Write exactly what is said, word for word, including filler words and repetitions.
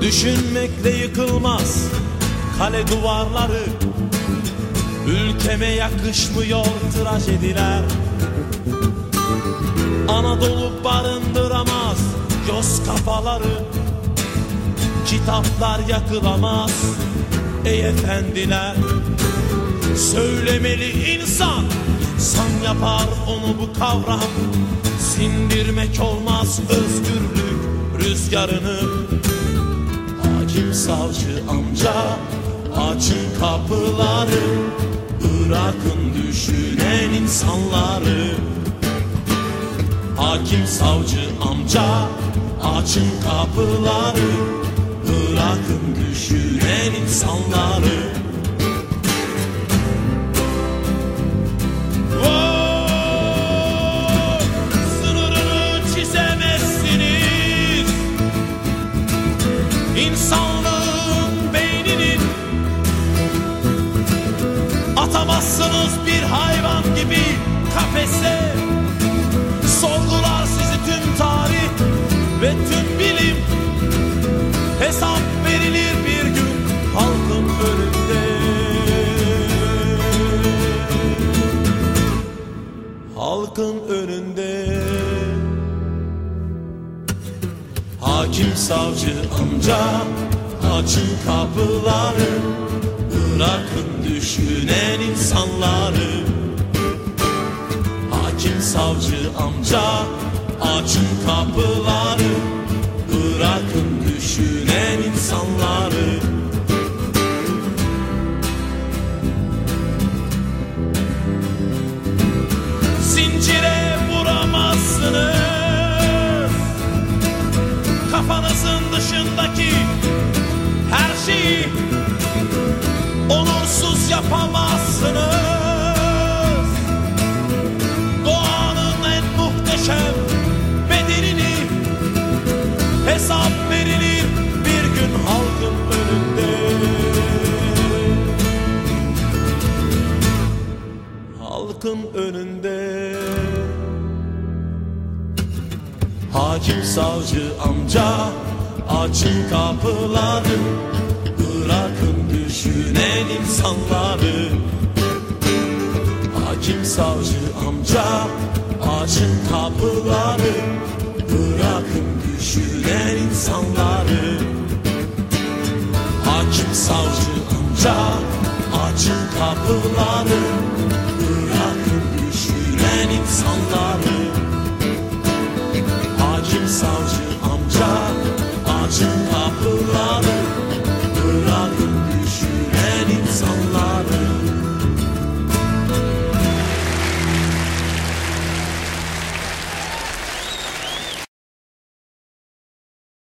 Düşünmekle yıkılmaz kale duvarları, ülkeme yakışmıyor trajediler. Anadolu barındıramaz yoz kafaları, kitaplar yakılamaz ey efendiler. Söylemeli insan, insan yapar onu bu kavram. Sindirmek olmaz özgürlük rüzgarını. Hakim savcı amca açın kapıları, bırakın düşünen insanları. Hakim savcı amca açın kapıları, bırakın düşünen insanları. Oh, sınırını çizemezsiniz İnsanlığın beyninin. Atamazsınız bir hayvan gibi kafese. Sorgular sizi tüm tarih ve tüm bilim. Hesap verilir bir gün halkın önünde. Halkın önünde. Hakim savcı amca açın kapıları, bırakın düşünen insanları. Hakim savcı amca açın kapıları, bırakın düşünen insanları. Zincire vuramazsınız kafanızın dışındaki her şeyi. Onursuz yapamazsınız doğanın en muhteşem bedenini. Hesap verilir bir gün halkın önünde. Halkın önünde. Hakim savcı amca açın kapıları, bırakın düşünen insanları. Hakim savcı amca açın kapıları, bırakın düşünen insanları. Hakim savcı amca açın kapıları, bırakın düşünen insanları.